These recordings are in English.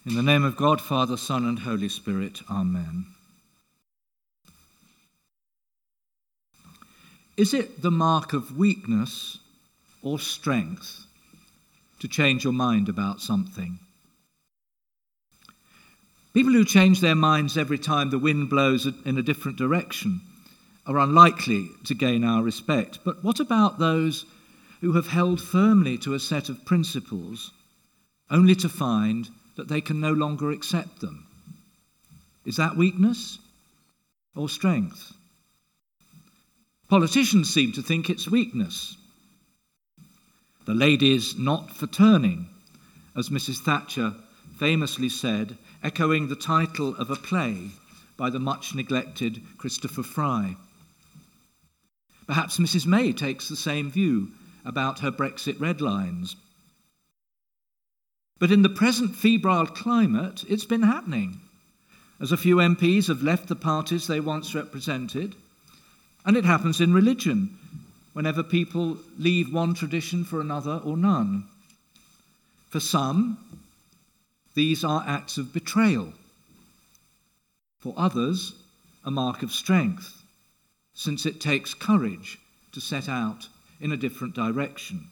In the name of God, Father, Son, and Holy Spirit, Amen. Is it the mark of weakness or strength to change your mind about something? People who change their minds every time the wind blows in a different direction are unlikely to gain our respect. But what about those who have held firmly to a set of principles only to find that they can no longer accept them? Is that weakness or strength? Politicians seem to think it's weakness. The lady's not for turning, as Mrs. Thatcher famously said, echoing the title of a play by the much-neglected Christopher Fry. Perhaps Mrs. May takes the same view about her Brexit red lines. But in the present febrile climate, it's been happening, as a few MPs have left the parties they once represented, and it happens in religion, whenever people leave one tradition for another or none. For some, these are acts of betrayal. For others, a mark of strength, since it takes courage to set out in a different direction.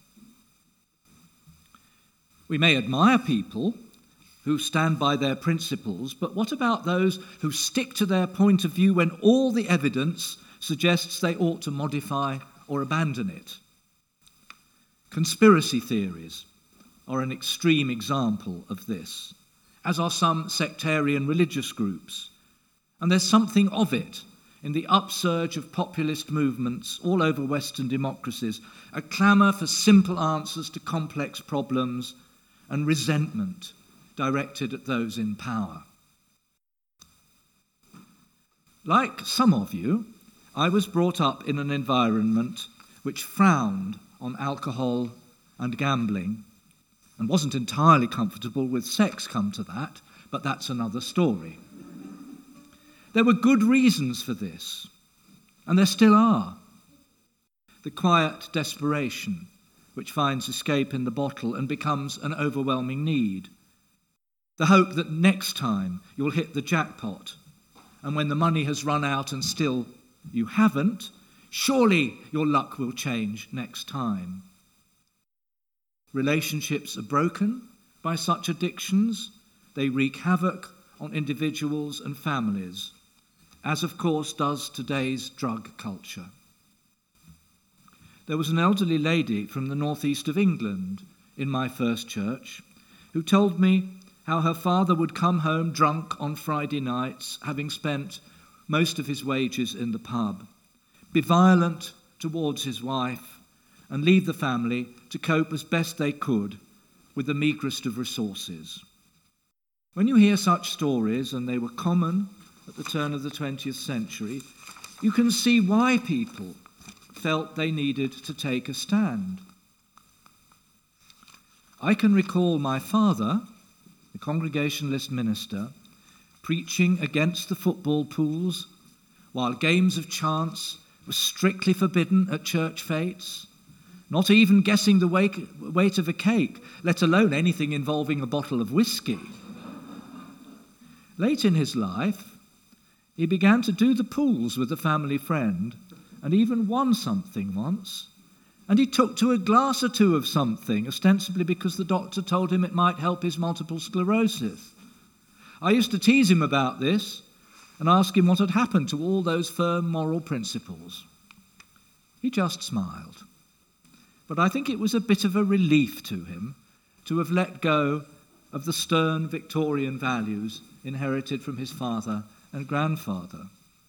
We may admire people who stand by their principles, but what about those who stick to their point of view when all the evidence suggests they ought to modify or abandon it? Conspiracy theories are an extreme example of this, as are some sectarian religious groups. And there's something of it in the upsurge of populist movements all over Western democracies, a clamour for simple answers to complex problems and resentment directed at those in power. Like some of you, I was brought up in an environment which frowned on alcohol and gambling and wasn't entirely comfortable with sex, come to that, but that's another story. There were good reasons for this, and there still are. The quiet desperation which finds escape in the bottle and becomes an overwhelming need. The hope that next time you'll hit the jackpot, and when the money has run out and still you haven't, surely your luck will change next time. Relationships are broken by such addictions. They wreak havoc on individuals and families, as of course does today's drug culture. There was an elderly lady from the northeast of England in my first church who told me how her father would come home drunk on Friday nights, having spent most of his wages in the pub, be violent towards his wife, and leave the family to cope as best they could with the meagrest of resources. When you hear such stories, and they were common at the turn of the 20th century, you can see why people felt they needed to take a stand. I can recall my father, the Congregationalist minister, preaching against the football pools while games of chance were strictly forbidden at church fetes, not even guessing the weight of a cake, let alone anything involving a bottle of whiskey. Late in his life, he began to do the pools with a family friend and even won something once. And he took to a glass or two of something, ostensibly because the doctor told him it might help his multiple sclerosis. I used to tease him about this and ask him what had happened to all those firm moral principles. He just smiled. But I think it was a bit of a relief to him to have let go of the stern Victorian values inherited from his father and grandfather.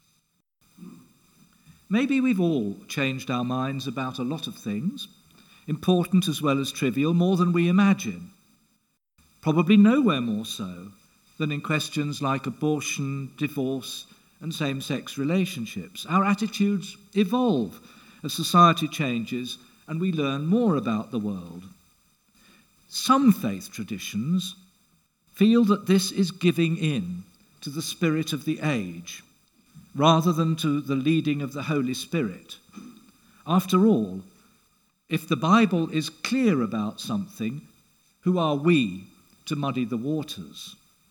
Maybe we've all changed our minds about a lot of things, important as well as trivial, more than we imagine. Probably nowhere more so than in questions like abortion, divorce, and same-sex relationships. Our attitudes evolve as society changes and we learn more about the world. Some faith traditions feel that this is giving in to the spirit of the age, rather than to the leading of the Holy Spirit. After all, if the Bible is clear about something, who are we to muddy the waters?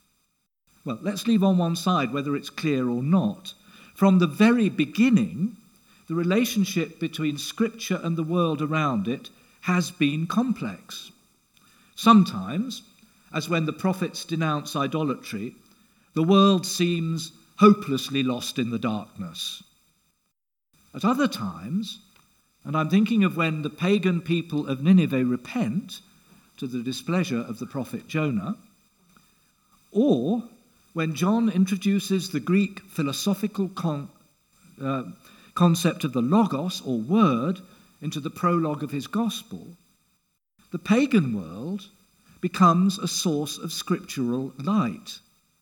Well, let's leave on one side whether it's clear or not. From the very beginning, the relationship between Scripture and the world around it has been complex. Sometimes, as when the prophets denounce idolatry, the world seems hopelessly lost in the darkness. At other times, and I'm thinking of when the pagan people of Nineveh repent to the displeasure of the prophet Jonah, or when John introduces the Greek philosophical concept of the logos, or word, into the prologue of his gospel, the pagan world becomes a source of scriptural light.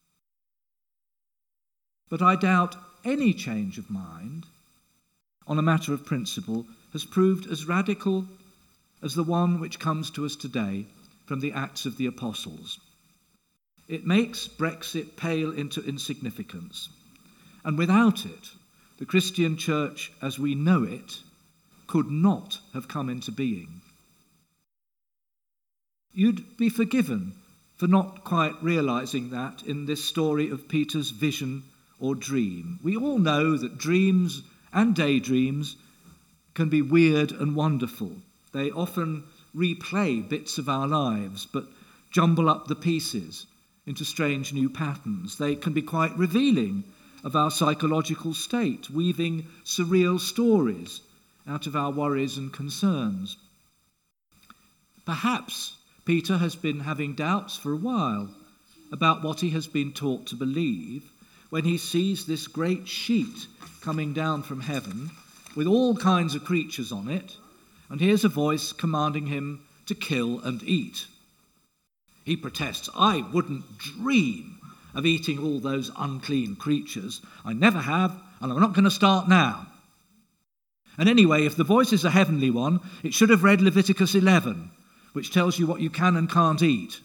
But I doubt any change of mind on a matter of principle has proved as radical as the one which comes to us today from the Acts of the Apostles. It makes Brexit pale into insignificance, and without it, the Christian church as we know it could not have come into being. You'd be forgiven for not quite realizing that in this story of Peter's vision or dream. We all know that dreams and daydreams can be weird and wonderful. They often replay bits of our lives, but jumble up the pieces into strange new patterns. They can be quite revealing of our psychological state, weaving surreal stories out of our worries and concerns. Perhaps Peter has been having doubts for a while about what he has been taught to believe when he sees this great sheet coming down from heaven with all kinds of creatures on it, and hears a voice commanding him to kill and eat. He protests, "I wouldn't dream of eating all those unclean creatures. I never have, and I'm not going to start now." And anyway, if the voice is a heavenly one, it should have read Leviticus 11, which tells you what you can and can't eat.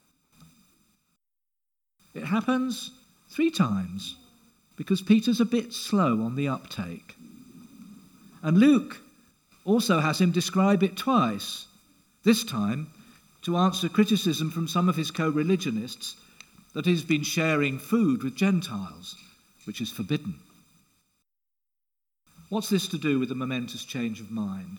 It happens 3 times because Peter's a bit slow on the uptake. And Luke also has him describe it twice, this time to answer criticism from some of his co-religionists that he's been sharing food with Gentiles, which is forbidden. What's this to do with a momentous change of mind?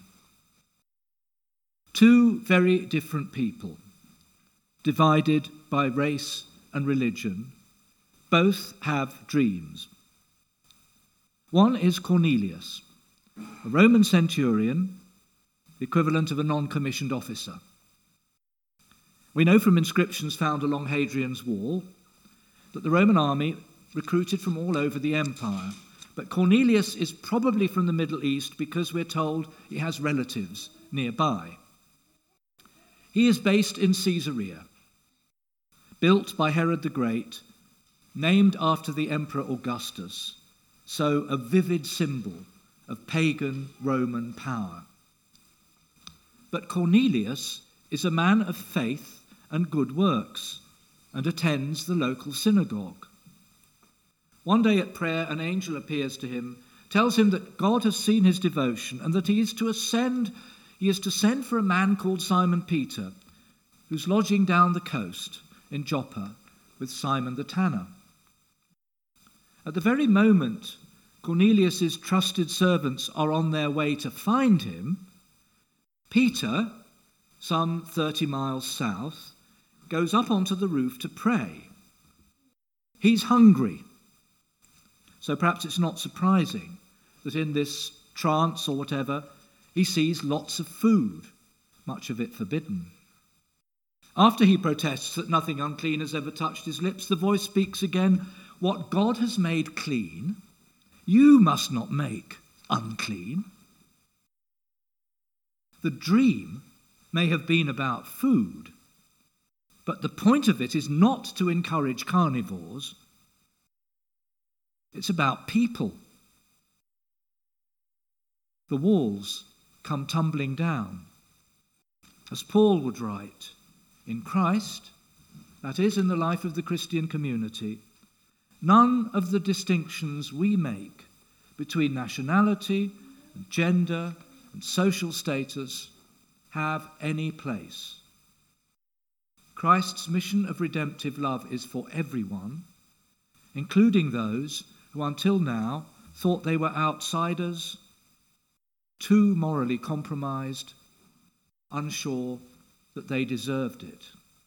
2 very different people, divided by race and religion, both have dreams. One is Cornelius, a Roman centurion, the equivalent of a non-commissioned officer. We know from inscriptions found along Hadrian's Wall that the Roman army recruited from all over the empire. But Cornelius is probably from the Middle East because we're told he has relatives nearby. He is based in Caesarea, built by Herod the Great, named after the Emperor Augustus, so a vivid symbol of pagan Roman power. But Cornelius is a man of faith and good works, and attends the local synagogue. One day at prayer, an angel appears to him, tells him that God has seen his devotion, and that he is to send for a man called Simon Peter, who's lodging down the coast in Joppa with Simon the tanner. At the very moment Cornelius's trusted servants are on their way to find him, Peter, some 30 miles south, goes up onto the roof to pray. He's hungry. So perhaps it's not surprising that in this trance or whatever, he sees lots of food, much of it forbidden. After he protests that nothing unclean has ever touched his lips, the voice speaks again, "What God has made clean, you must not make unclean." The dream may have been about food, but the point of it is not to encourage carnivores. It's about people. The walls come tumbling down. As Paul would write, in Christ, that is, in the life of the Christian community, none of the distinctions we make between nationality and gender and social status have any place. Christ's mission of redemptive love is for everyone, including those who until now thought they were outsiders, too morally compromised, unsure that they deserved it.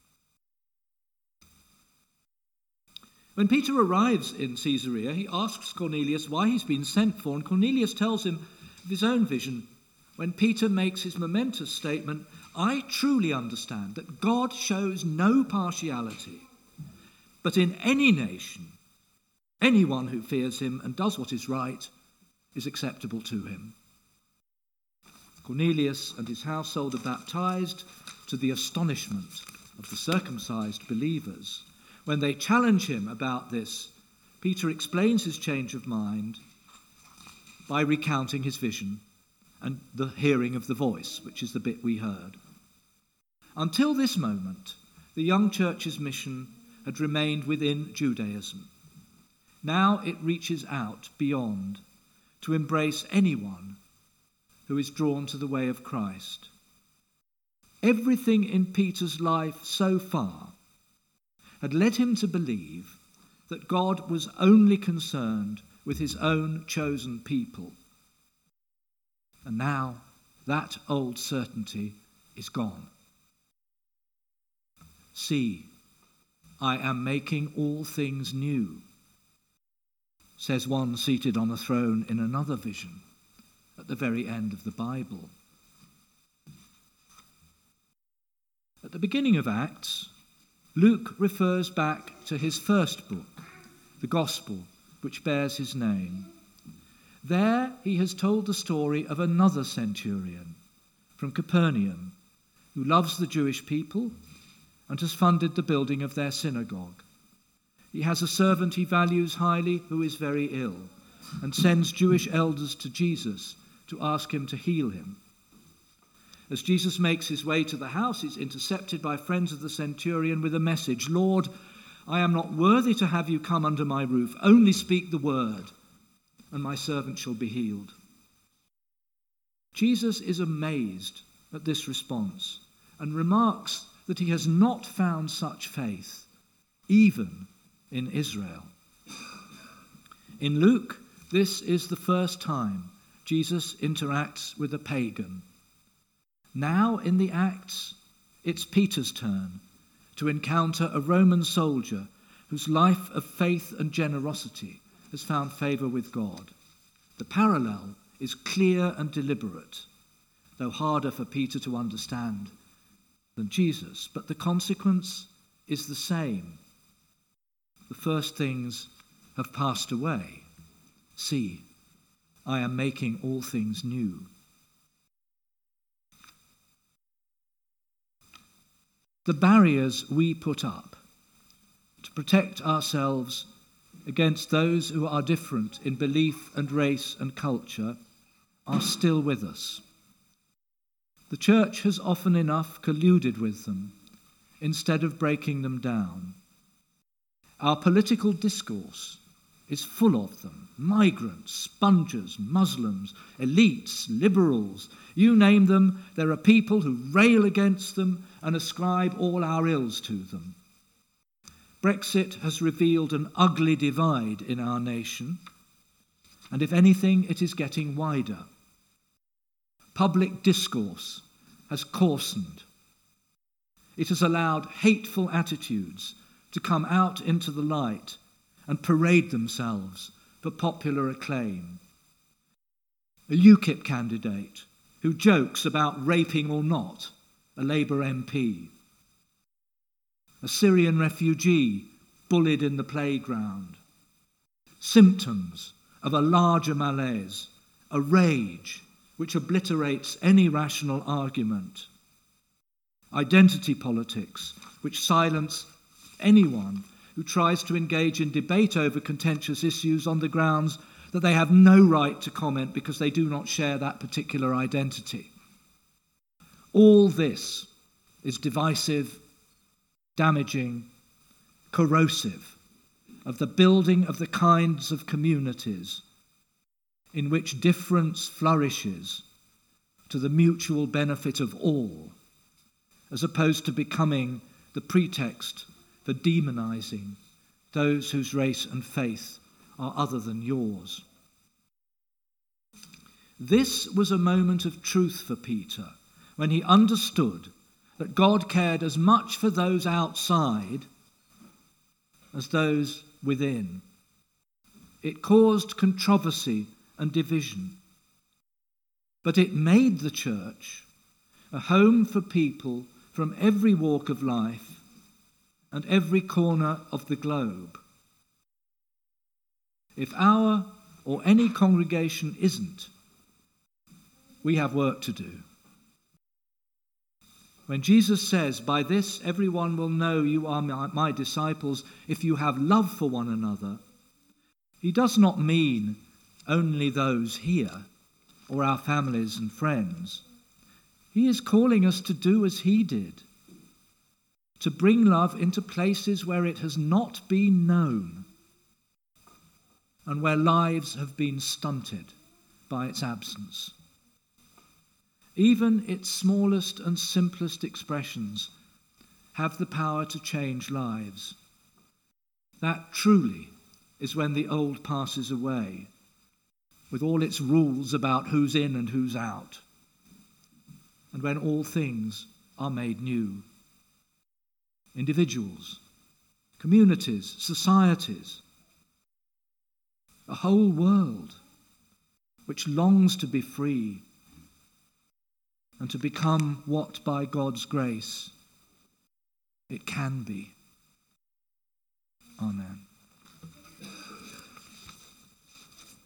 When Peter arrives in Caesarea, he asks Cornelius why he's been sent for, and Cornelius tells him of his own vision when Peter makes his momentous statement, "I truly understand that God shows no partiality, but in any nation, anyone who fears him and does what is right is acceptable to him." Cornelius and his household are baptized to the astonishment of the circumcised believers. When they challenge him about this, Peter explains his change of mind by recounting his vision and the hearing of the voice, which is the bit we heard. Until this moment, the young church's mission had remained within Judaism. Now it reaches out beyond to embrace anyone who is drawn to the way of Christ. Everything in Peter's life so far had led him to believe that God was only concerned with his own chosen people. And now that old certainty is gone. "See, I am making all things new," says one seated on a throne in another vision at the very end of the Bible. At the beginning of Acts, Luke refers back to his first book, the Gospel, which bears his name. There he has told the story of another centurion from Capernaum who loves the Jewish people and has funded the building of their synagogue. He has a servant he values highly who is very ill and sends Jewish elders to Jesus to ask him to heal him. As Jesus makes his way to the house, he's intercepted by friends of the centurion with a message, "Lord, I am not worthy to have you come under my roof. Only speak the word, and my servant shall be healed." Jesus is amazed at this response and remarks that he has not found such faith, even in Israel. In Luke, this is the first time Jesus interacts with a pagan. Now in the Acts, it's Peter's turn to encounter a Roman soldier whose life of faith and generosity has found favour with God. The parallel is clear and deliberate, though harder for Peter to understand than Jesus, but the consequence is the same. The first things have passed away. See, I am making all things new. The barriers we put up to protect ourselves against those who are different in belief and race and culture are still with us. The church has often enough colluded with them instead of breaking them down. Our political discourse is full of them. Migrants, spongers, Muslims, elites, liberals, you name them, there are people who rail against them and ascribe all our ills to them. Brexit has revealed an ugly divide in our nation, and if anything, it is getting wider. Public discourse has coarsened. It has allowed hateful attitudes to come out into the light and parade themselves for popular acclaim. A UKIP candidate who jokes about raping or not a Labour MP. A Syrian refugee bullied in the playground. Symptoms of a larger malaise, a rage which obliterates any rational argument. Identity politics which silence anyone who tries to engage in debate over contentious issues on the grounds that they have no right to comment because they do not share that particular identity. All this is divisive, damaging, corrosive of the building of the kinds of communities in which difference flourishes to the mutual benefit of all, as opposed to becoming the pretext for demonizing, those whose race and faith are other than yours. This was a moment of truth for Peter when he understood that God cared as much for those outside as those within. It caused controversy and division, but it made the church a home for people from every walk of life and every corner of the globe. If our or any congregation isn't, we have work to do. When Jesus says, "By this everyone will know you are my disciples, if you have love for one another," he does not mean only those here or our families and friends. He is calling us to do as he did, to bring love into places where it has not been known and where lives have been stunted by its absence. Even its smallest and simplest expressions have the power to change lives. That truly is when the old passes away, with all its rules about who's in and who's out, and when all things are made new. Individuals, communities, societies, a whole world which longs to be free and to become what by God's grace it can be. Amen.